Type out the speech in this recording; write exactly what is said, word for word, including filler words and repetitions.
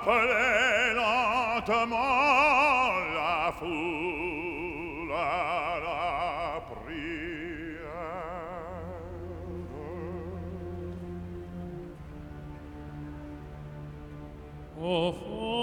appelait lentement la foule à la prière. Au fond